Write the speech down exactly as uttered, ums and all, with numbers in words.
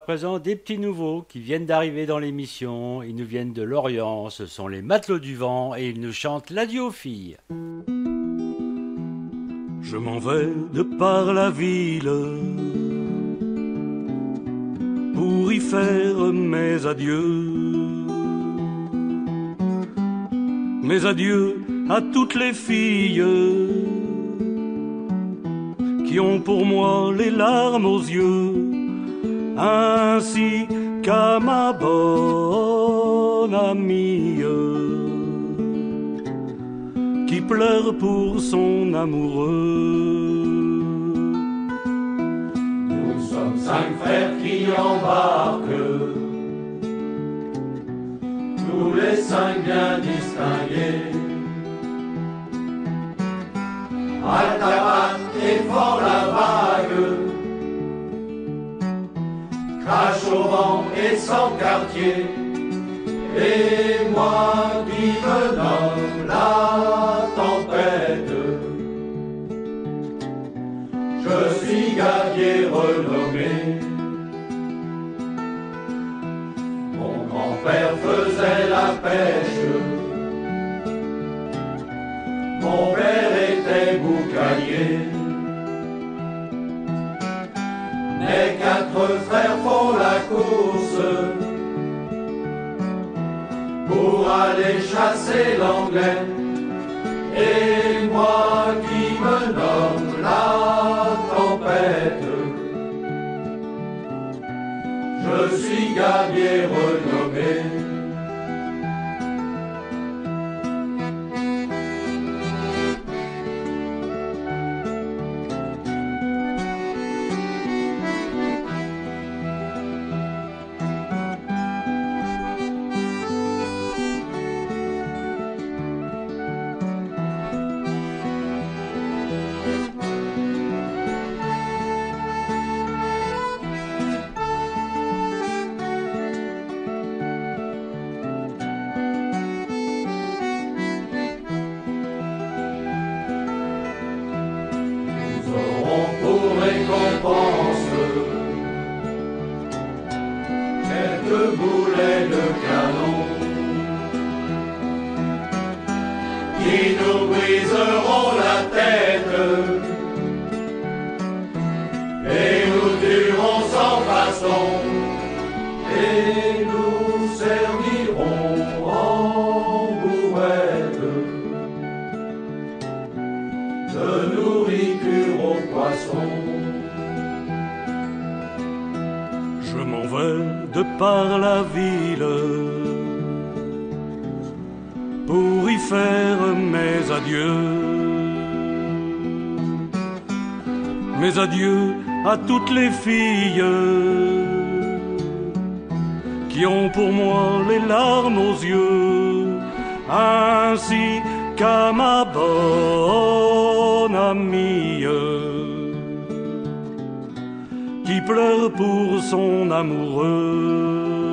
présent des petits nouveaux qui viennent d'arriver dans l'émission. Ils nous viennent de Lorient, ce sont les Matelots du Vent et ils nous chantent l'adieu aux filles. Je m'en vais de par la ville pour y faire mes adieux. Mes adieux à toutes les filles qui ont pour moi les larmes aux yeux, ainsi qu'à ma bonne amie qui pleure pour son amoureux. Nous sommes cinq frères qui embarquent, tous les cinq bien distingués. Altabat et fort la vague, crache au vent et sans quartier, et moi qui me nomme la tempête. Je suis gabier renommé. Mon grand-père faisait la pêche, mon père était boucanier. Mes quatre frères font la course pour aller chasser l'anglais, et moi qui me nomme la tempête, je suis gabier renommé. Quelques boulets de canon qui nous briseront la tête et nous tuerons sans façon et nous servirons en bouette de nourriture aux poissons. Je m'en vais de par la ville pour y faire mes adieux. Mes adieux à toutes les filles qui ont pour moi les larmes aux yeux, ainsi qu'à ma bonne amie qui pleure pour son amoureux.